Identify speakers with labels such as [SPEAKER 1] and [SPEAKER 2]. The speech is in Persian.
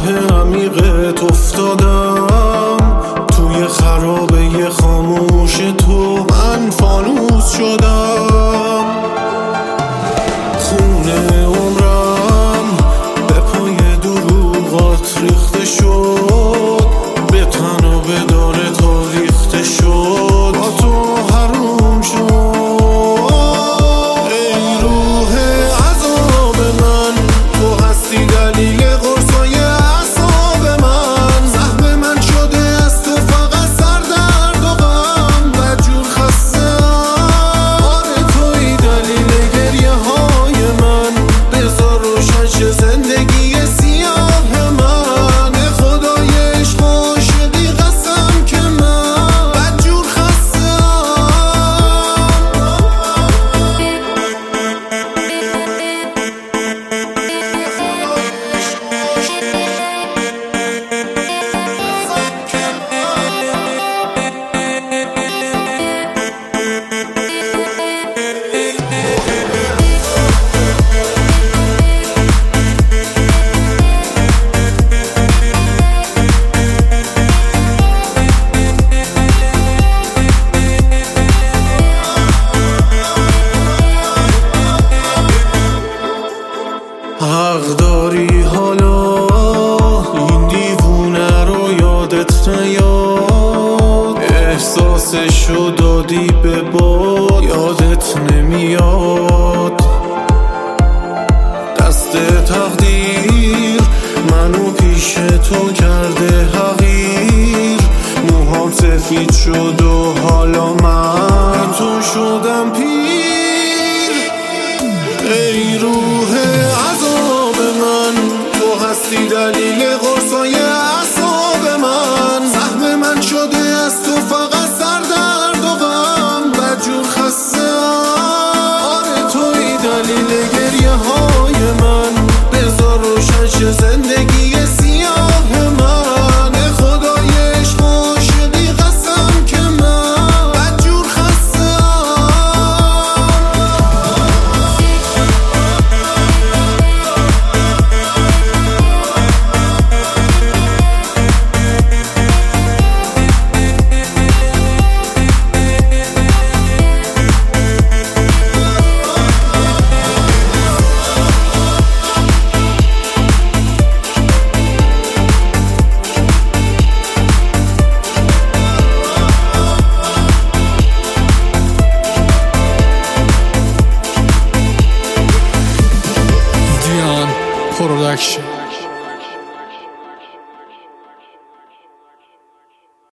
[SPEAKER 1] راه عمیقت افتادم، توی خرابه خاموش تو من فانوس شدم. خونه عمرم به پای دروغات ریخته شد، به تن و به داره تا ریخته شد، با تو حروم شد. ای روح عذاب من، تو هستی دلیل قرصای اعصاب من. سهم من شده از تو فقط سردرد و غم، بدجور خسته‌ام. آره توی دلیل گریه های من، بذار روشن شه زندگی سیاه من. به خدای عشق و عاشقی قسم که من بدجور خسته‌ام. حق داری حالا این دیوونه رو یادت نیاد، احساسشو دادی به باد یادت نمیاد. دست تقدیر منو پیش تو کرده حقیر، موهام سفید شد و حالا من تو شدم پیر. ای روح عذاب من، تو هستی دلیل قرصای اعصاب من. سهم من شده از تو فقط سردرد و غم، بدجور خسته‌ام. آره توی دلیل گریه های من، بذار روشن شه زندگی سیاه من. به خدای عشق و عاشقی قسم که من بدجور خسته‌ام.
[SPEAKER 2] Diyan Production.